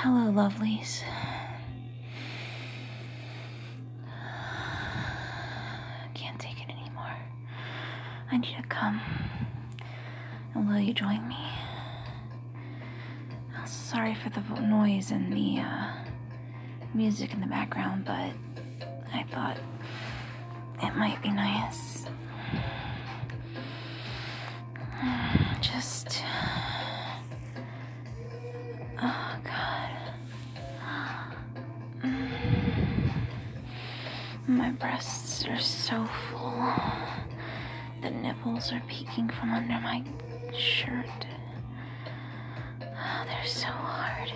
Hello, lovelies. Can't take it anymore. I need to come. And will you join me? Sorry for the noise and the music in the background, but I thought it might be nice. Just... Oh, God. My breasts are so full. The nipples are peeking from under my shirt. Oh, they're so hard.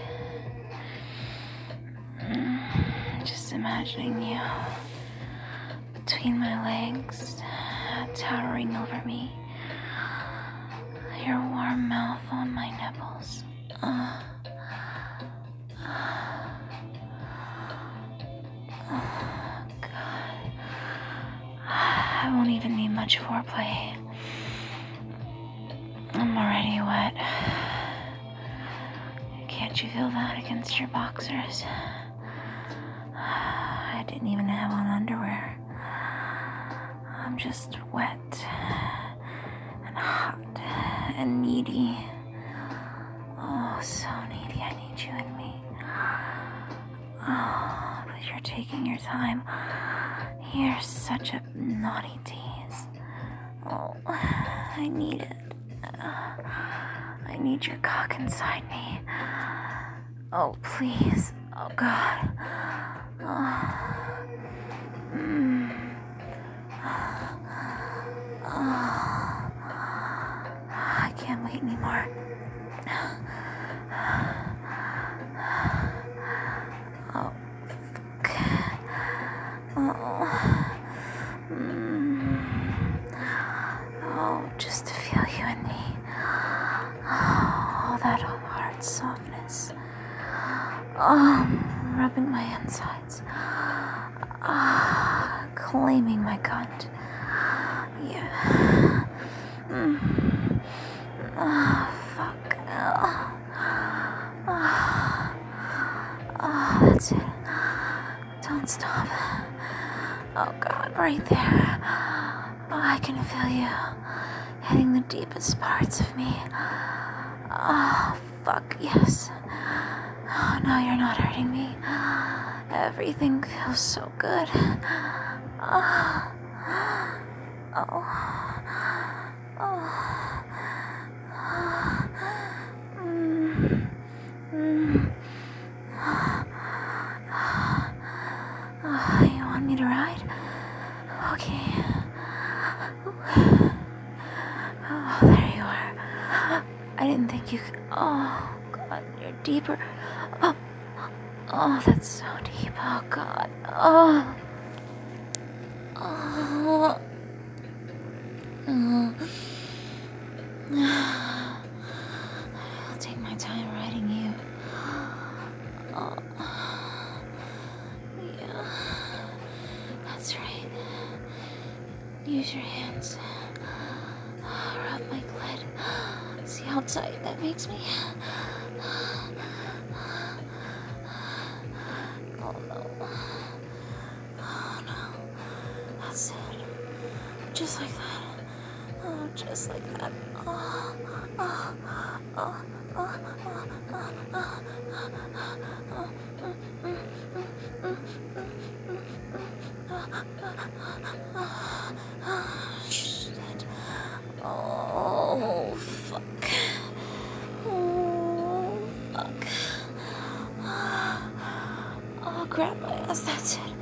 Just imagining you between my legs, towering over me. Your warm mouth on my nipples. Oh, God. I won't even need much foreplay. I'm already wet. Can't you feel that against your boxers? I didn't even have on underwear. I'm just wet and hot and needy. Oh, so needy. I need you in me. Oh, but you're taking your time. You're such a naughty tease. Oh, I need it. I need your cock inside me. Oh, please. Oh, God. I can't wait anymore. Oh, oh, just to feel you in me. Oh, that hard softness. Oh, rubbing my insides. Claiming my cunt. Yeah. Oh, fuck. Oh, that's it. Don't stop. Oh, God, right there. Oh, I can feel you hitting the deepest parts of me. Oh, fuck, yes. Oh, no, you're not hurting me. Everything feels so good. Oh. Oh. Oh. You want me to ride? Okay. Oh, there you are. I didn't think you could. Oh, God, you're deeper. Oh, that's so deep. Oh, God. Oh. Oh. I'll take my time riding you. Oh. Yeah. That's right. Use your hands. Rub my clit. See how tight that makes me? Oh no. Oh no. That's it. Just like that. Oh, just like that. Oh, oh, oh, oh, shit. Oh, fuck. Oh, fuck. Oh, grab my ass, that's it.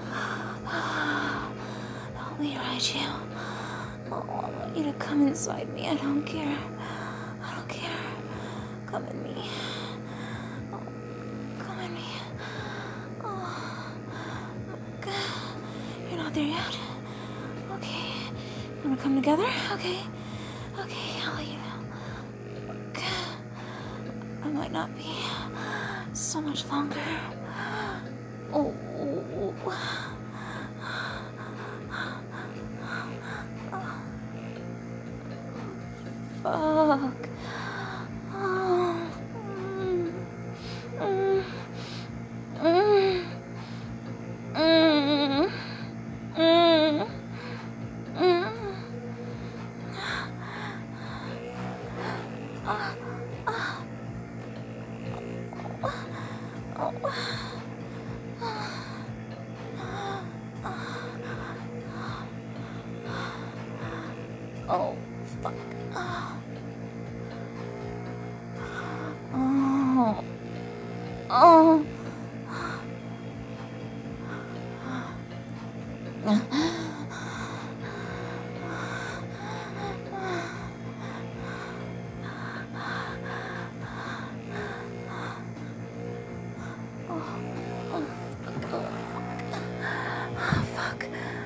Let me ride you. Oh, I want you to come inside me. I don't care. I don't care. Come in me. Oh, come in me. Oh, God. You're not there yet? Okay. You wanna come together? Okay. Okay, I'll let you know. God. I might not be so much longer. Oh. Fuck. Oh. Oh, fuck. Oh. Oh. Fuck.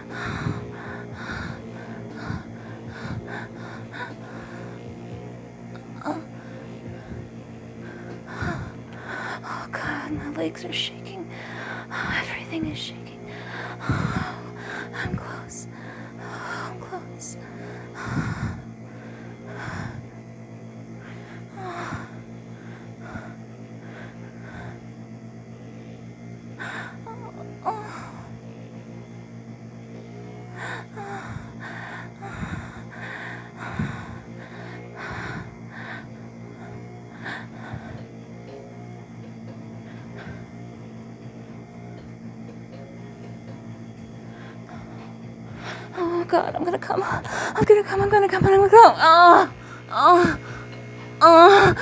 Oh god, my legs are shaking. Everything is shaking. I'm close. I'm close. Oh god, I'm gonna come. I'm gonna come. I'm gonna come. I'm gonna come. Oh. Oh. Oh.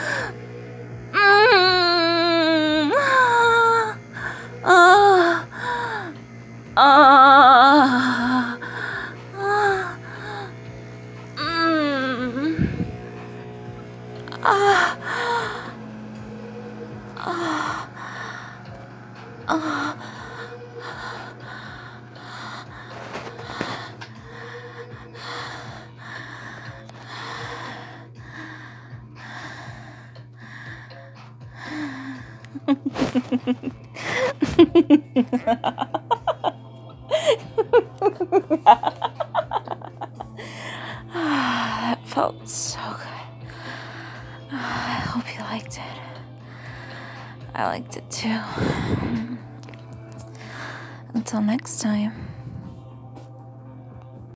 Mm. Ah. Ah. Ah. Mm. Ah. Ah. Ah. That felt so good. I hope you liked it. I liked it too. Until next time.